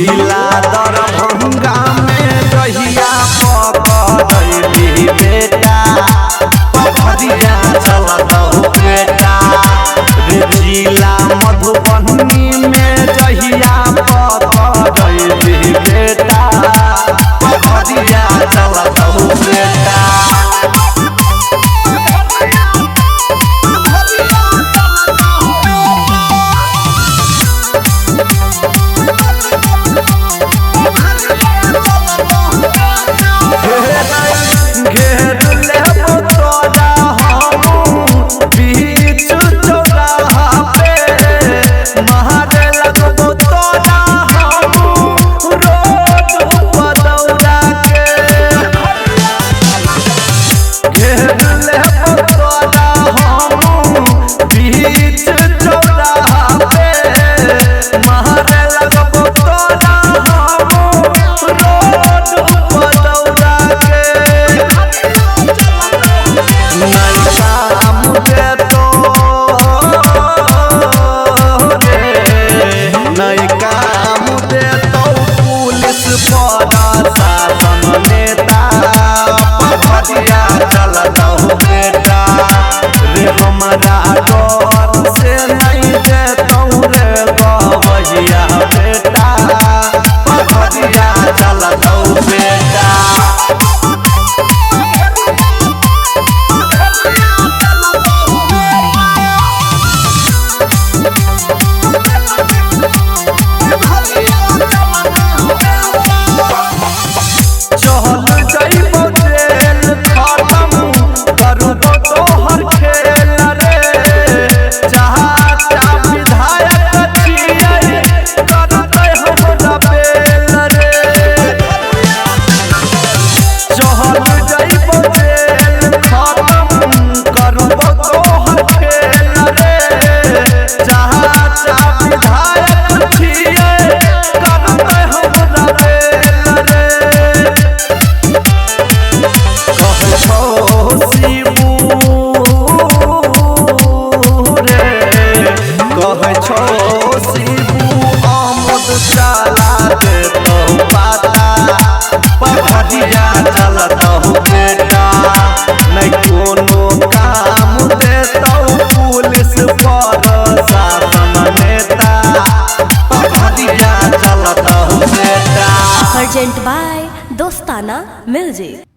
जिला दरभंगा में जहिया पकड़ली बेटा पखरिया चलत हो बेटा रे जिला मधुबनी में जहिया पकड़ली बेटा पखरिया चलत हो बेटा हमारा डर से नहीं देतौ रे गवैया बेटा पखरिया चलतौ बेटा पखरिया चलत हो बेटा नहीं कोनो काम देतौ पुलिस प्रशासन नेता पखरिया चलत हो बेटा। अर्जेंट बाय दोस्ताना म्यूजिक।